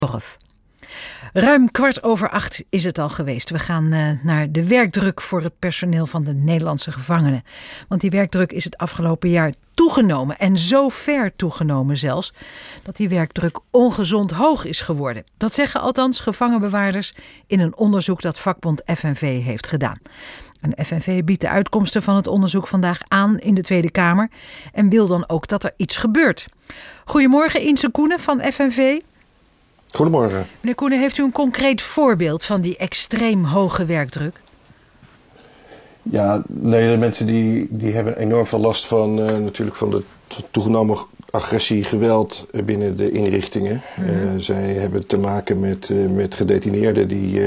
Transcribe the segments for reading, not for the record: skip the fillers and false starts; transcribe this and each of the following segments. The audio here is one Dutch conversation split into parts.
Ruim 7:15 is het al geweest. We gaan naar de werkdruk voor het personeel van de Nederlandse gevangenen. Want die werkdruk is het afgelopen jaar toegenomen. En zo ver toegenomen zelfs, dat die werkdruk ongezond hoog is geworden. Dat zeggen althans gevangenbewaarders in een onderzoek dat vakbond FNV heeft gedaan. En FNV biedt de uitkomsten van het onderzoek vandaag aan in de Tweede Kamer. En wil dan ook dat er iets gebeurt. Goedemorgen, Inse Koenen van FNV. Goedemorgen. Meneer Koenen, heeft u een concreet voorbeeld van die extreem hoge werkdruk? Ja, nee, de mensen die hebben enorm veel last van natuurlijk van de toegenomen agressie, geweld binnen de inrichtingen. Zij hebben te maken met gedetineerden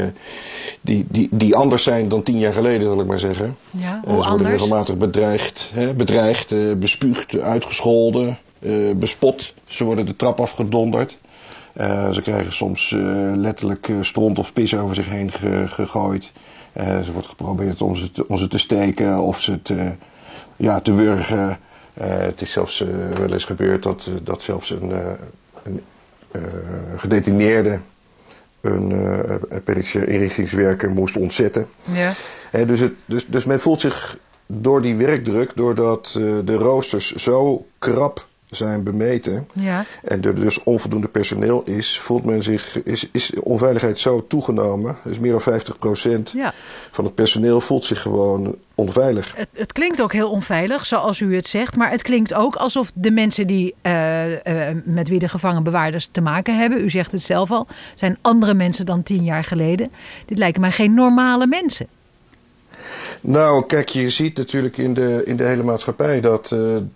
die anders zijn dan 10 jaar geleden, zal ik maar zeggen. Ja, hoe ze worden anders? regelmatig bedreigd, bespuugd, uitgescholden, bespot. Ze worden de trap afgedonderd. Ze krijgen soms letterlijk stront of pis over zich heen gegooid. Ze wordt geprobeerd om ze te steken of ze te wurgen. Het is zelfs wel eens gebeurd dat zelfs een gedetineerde een penitentiair inrichtingswerker moest ontzetten. Ja. Dus men voelt zich door die werkdruk, doordat de roosters zo krap zijn bemeten, ja, en er dus onvoldoende personeel is, voelt men zich, is onveiligheid zo toegenomen. Dus meer dan 50% van het personeel voelt zich gewoon onveilig. Het klinkt ook heel onveilig, zoals u het zegt. Maar het klinkt ook alsof de mensen die met wie de gevangenbewaarders te maken hebben, u zegt het zelf al, zijn andere mensen dan 10 jaar geleden. Dit lijken mij geen normale mensen. Nou, kijk, je ziet natuurlijk in de hele maatschappij dat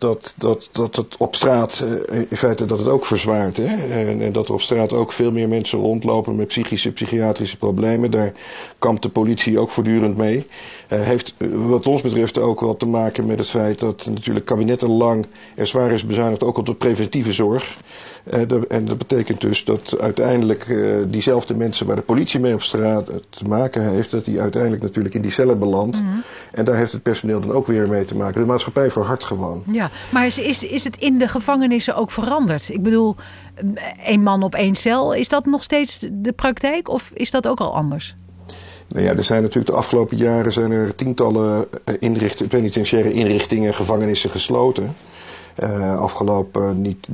het op straat, in feite dat het ook verzwaart. Hè? En dat er op straat ook veel meer mensen rondlopen met psychische, psychiatrische problemen. Daar kampt de politie ook voortdurend mee. Heeft wat ons betreft ook wel te maken met het feit dat natuurlijk kabinettenlang er zwaar is bezuinigd ook op de preventieve zorg. En dat betekent dus dat uiteindelijk diezelfde mensen waar de politie mee op straat te maken heeft, dat die uiteindelijk natuurlijk in die cellen belandt. Mm-hmm. En daar heeft het personeel dan ook weer mee te maken. De maatschappij verhardt gewoon. Ja, maar is het in de gevangenissen ook veranderd? Ik bedoel, 1 man op 1 cel, is dat nog steeds de praktijk of is dat ook al anders? Nou ja, er zijn natuurlijk de afgelopen jaren zijn er tientallen penitentiaire inrichtingen, gevangenissen gesloten. Afgelopen, niet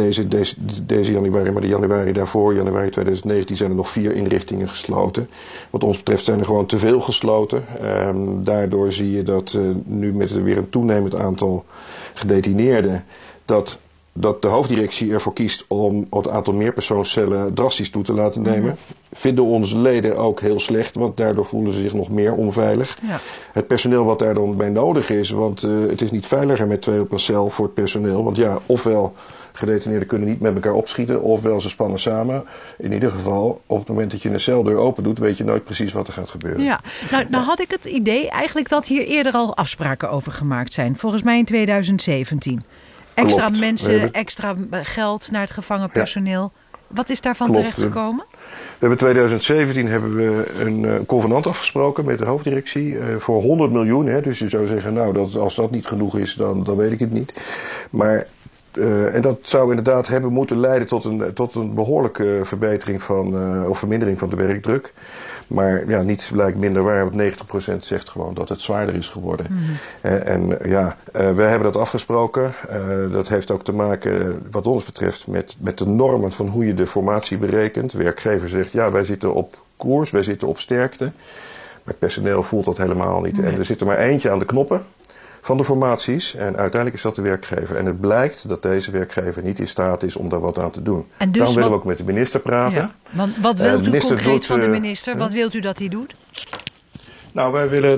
deze januari, maar de januari daarvoor, januari 2019, zijn er nog 4 inrichtingen gesloten. Wat ons betreft zijn er gewoon te veel gesloten. Daardoor zie je dat nu met weer een toenemend aantal gedetineerden, dat de hoofddirectie ervoor kiest om het aantal meerpersoonscellen drastisch toe te laten nemen. Mm-hmm. Vinden onze leden ook heel slecht, want daardoor voelen ze zich nog meer onveilig. Ja. Het personeel wat daar dan bij nodig is, want het is niet veiliger met 2 op een cel voor het personeel. Want ja, ofwel gedetineerden kunnen niet met elkaar opschieten, ofwel ze spannen samen. In ieder geval, op het moment dat je een celdeur open doet, weet je nooit precies wat er gaat gebeuren. Ja, nou had ik het idee eigenlijk dat hier eerder al afspraken over gemaakt zijn. Volgens mij in 2017. Extra Klopt. Mensen, extra geld naar het gevangen personeel. Ja. Wat is daarvan terechtgekomen? We hebben 2017 een convenant afgesproken met de hoofddirectie voor 100 miljoen. Hè. Dus je zou zeggen, nou, als dat niet genoeg is, dan weet ik het niet. Maar en dat zou inderdaad hebben moeten leiden tot een behoorlijke verbetering of vermindering van de werkdruk. Maar ja, niets blijkt minder waar, want 90% zegt gewoon dat het zwaarder is geworden. Mm-hmm. Wij hebben dat afgesproken. Dat heeft ook te maken, wat ons betreft, met de normen van hoe je de formatie berekent. De werkgever zegt, ja, wij zitten op koers, wij zitten op sterkte. Maar het personeel voelt dat helemaal niet. Mm-hmm. En er zit er maar eentje aan de knoppen van de formaties. En uiteindelijk is dat de werkgever. En het blijkt dat deze werkgever niet in staat is om daar wat aan te doen. En dus daarom willen we ook met de minister praten. Ja. Want wat wilt u concreet van de minister? Wat wilt u dat hij doet? Nou, wij willen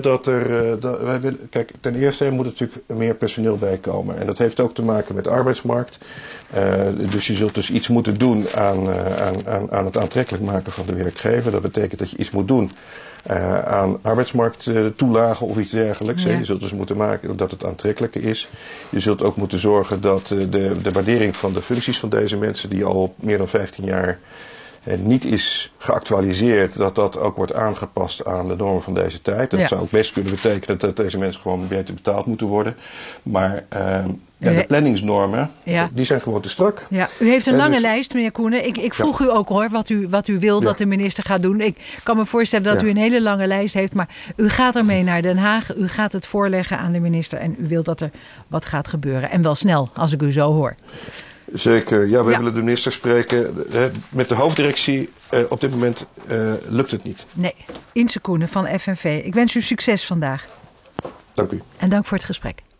kijk, ten eerste moet er natuurlijk meer personeel bij komen. En dat heeft ook te maken met de arbeidsmarkt. Dus je zult dus iets moeten doen aan het aantrekkelijk maken van de werkgever. Dat betekent dat je iets moet doen aan arbeidsmarkttoelagen of iets dergelijks. Ja. Je zult dus moeten maken dat het aantrekkelijker is. Je zult ook moeten zorgen dat de waardering van de functies van deze mensen, die al meer dan 15 jaar niet is geactualiseerd, dat ook wordt aangepast aan de normen van deze tijd. Dat zou ook best kunnen betekenen dat deze mensen gewoon beter betaald moeten worden. Maar Ja, de planningsnormen, die zijn gewoon te strak. Ja, u heeft een lange lijst, meneer Koenen. Ik vroeg u ook hoor, wat u wil dat de minister gaat doen. Ik kan me voorstellen dat u een hele lange lijst heeft. Maar u gaat ermee naar Den Haag. U gaat het voorleggen aan de minister. En u wilt dat er wat gaat gebeuren. En wel snel, als ik u zo hoor. Zeker, ja, wij willen de minister spreken. Met de hoofddirectie op dit moment lukt het niet. Nee, Intse Koenen van FNV. Ik wens u succes vandaag. Dank u. En dank voor het gesprek.